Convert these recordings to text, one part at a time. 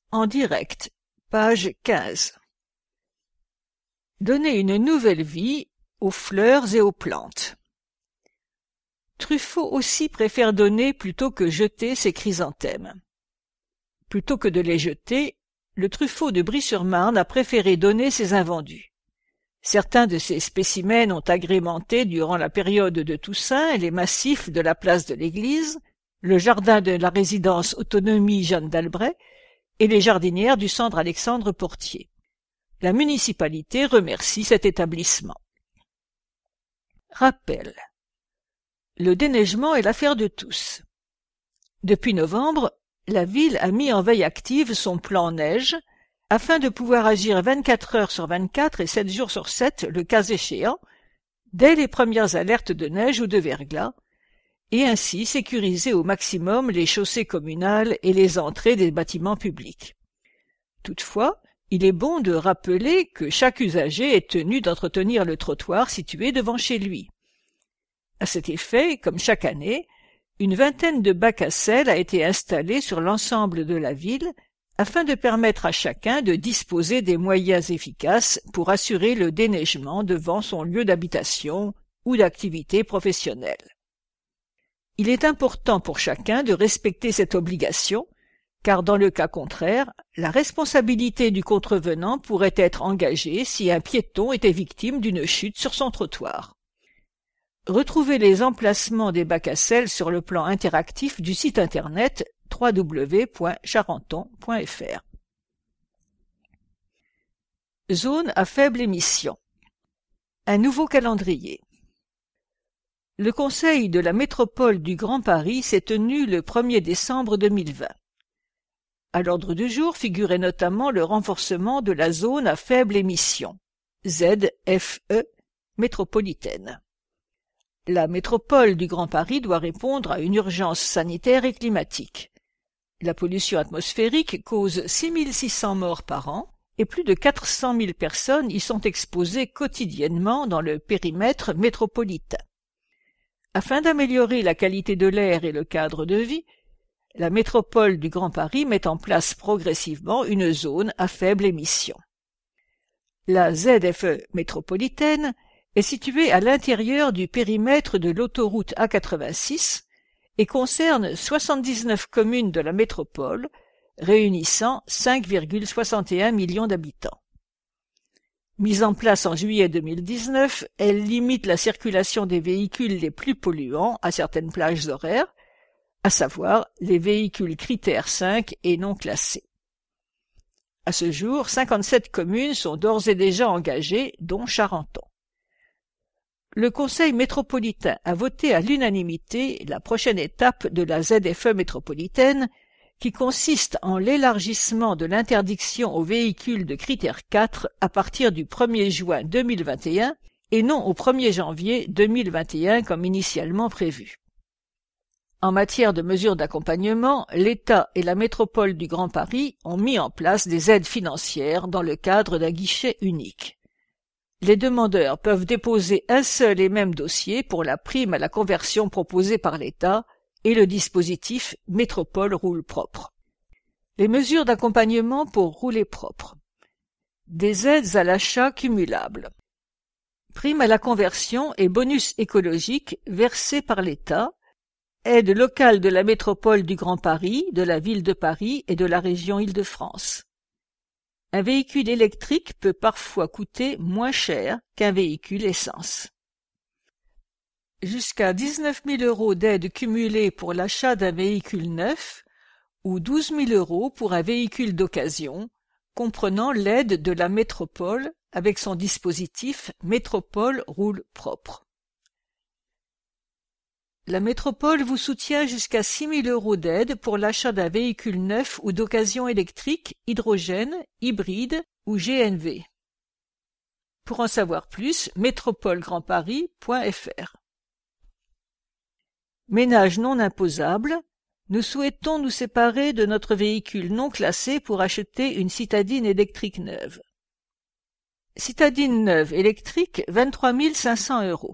En direct, page 15. Donner une nouvelle vie aux fleurs et aux plantes. Truffaut aussi préfère donner plutôt que jeter ses chrysanthèmes. Plutôt que de les jeter, le Truffaut de Brie-sur-Marne a préféré donner ses invendus. Certains de ces spécimens ont agrémenté durant la période de Toussaint les massifs de la place de l'Église, le jardin de la résidence Autonomie Jeanne d'Albret et les jardinières du centre Alexandre Portier. La municipalité remercie cet établissement. Rappel. Le déneigement est l'affaire de tous. Depuis novembre, la ville a mis en veille active son plan neige afin de pouvoir agir 24 heures sur 24 et 7 jours sur 7, le cas échéant, dès les premières alertes de neige ou de verglas, et ainsi sécuriser au maximum les chaussées communales et les entrées des bâtiments publics. Toutefois, il est bon de rappeler que chaque usager est tenu d'entretenir le trottoir situé devant chez lui. À cet effet, comme chaque année, une vingtaine de bacs à sel a été installée sur l'ensemble de la ville afin de permettre à chacun de disposer des moyens efficaces pour assurer le déneigement devant son lieu d'habitation ou d'activité professionnelle. Il est important pour chacun de respecter cette obligation, car dans le cas contraire, la responsabilité du contrevenant pourrait être engagée si un piéton était victime d'une chute sur son trottoir. Retrouvez les emplacements des bacs à sel sur le plan interactif du site internet www.charenton.fr. Zone à faible émission. Un nouveau calendrier. Le Conseil de la métropole du Grand Paris s'est tenu le 1er décembre 2020. À l'ordre du jour figurait notamment le renforcement de la zone à faible émission, ZFE, métropolitaine. La métropole du Grand Paris doit répondre à une urgence sanitaire et climatique. La pollution atmosphérique cause 6600 morts par an et plus de 400 000 personnes y sont exposées quotidiennement dans le périmètre métropolitain. Afin d'améliorer la qualité de l'air et le cadre de vie, la métropole du Grand Paris met en place progressivement une zone à faible émission. La ZFE métropolitaine est située à l'intérieur du périmètre de l'autoroute A86 et concerne 79 communes de la métropole, réunissant 5,61 millions d'habitants. Mise en place en juillet 2019, elle limite la circulation des véhicules les plus polluants à certaines plages horaires, à savoir les véhicules critère 5 et non classés. À ce jour, 57 communes sont d'ores et déjà engagées, dont Charenton. Le Conseil métropolitain a voté à l'unanimité la prochaine étape de la ZFE métropolitaine, qui consiste en l'élargissement de l'interdiction aux véhicules de critère 4 à partir du 1er juin 2021 et non au 1er janvier 2021 comme initialement prévu. En matière de mesures d'accompagnement, l'État et la métropole du Grand Paris ont mis en place des aides financières dans le cadre d'un guichet unique. Les demandeurs peuvent déposer un seul et même dossier pour la prime à la conversion proposée par l'État et le dispositif Métropole roule propre. Les mesures d'accompagnement pour rouler propre. Des aides à l'achat cumulables. Prime à la conversion et bonus écologique versés par l'État. Aide locale de la métropole du Grand Paris, de la ville de Paris et de la région Île-de-France. Un véhicule électrique peut parfois coûter moins cher qu'un véhicule essence. Jusqu'à 19 000 € d'aide cumulée pour l'achat d'un véhicule neuf ou 12 000 € pour un véhicule d'occasion, comprenant l'aide de la métropole avec son dispositif Métropole roule propre. La métropole vous soutient jusqu'à 6 000 € d'aide pour l'achat d'un véhicule neuf ou d'occasion électrique, hydrogène, hybride ou GNV. Pour en savoir plus, métropolegrandparis.fr. Ménage non imposable, nous souhaitons nous séparer de notre véhicule non classé pour acheter une citadine électrique neuve. Citadine neuve électrique, 23 500 €.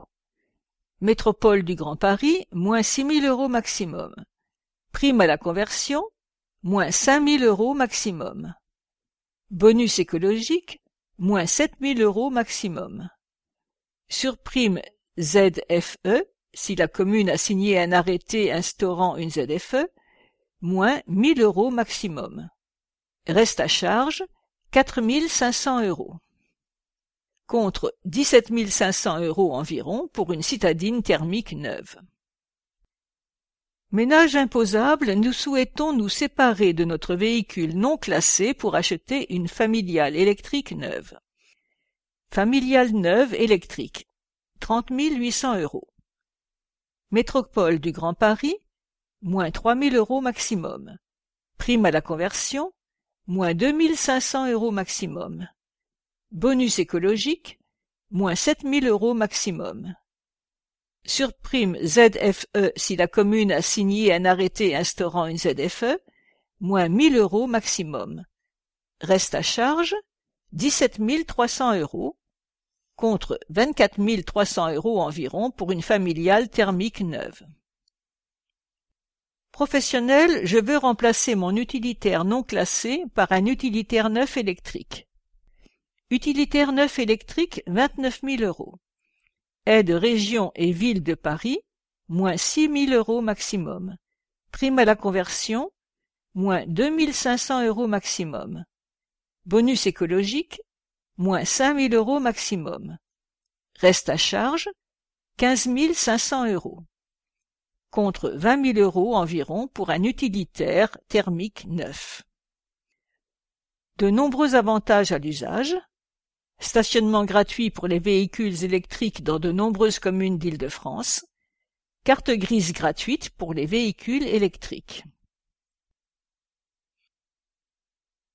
Métropole du Grand Paris, moins 6 000 € maximum. Prime à la conversion, moins 5 000 € maximum. Bonus écologique, moins 7 000 € maximum. Surprime ZFE, si la commune a signé un arrêté instaurant une ZFE, moins 1 000 € maximum. Reste à charge, 4 500 €. Contre 17 500 € environ pour une citadine thermique neuve. Ménage imposable, nous souhaitons nous séparer de notre véhicule non classé pour acheter une familiale électrique neuve. Familiale neuve électrique, 30 800 €. Métropole du Grand Paris, moins 3 000 € maximum. Prime à la conversion, moins 2 500 € maximum. Bonus écologique, moins 7 000 € maximum. Surprime ZFE si la commune a signé un arrêté instaurant une ZFE, moins 1 000 € maximum. Reste à charge, 17 300 €, contre 24 300 € environ pour une familiale thermique neuve. Professionnel, je veux remplacer mon utilitaire non classé par un utilitaire neuf électrique. Utilitaire neuf électrique, 29 000 €. Aide région et ville de Paris, moins 6 000 € maximum. Prime à la conversion, moins 2 500 € maximum. Bonus écologique, moins 5 000 € maximum. Reste à charge, 15 500 €. Contre 20 000 € environ pour un utilitaire thermique neuf. De nombreux avantages à l'usage. Stationnement gratuit pour les véhicules électriques dans de nombreuses communes d'Île-de-France. Carte grise gratuite pour les véhicules électriques.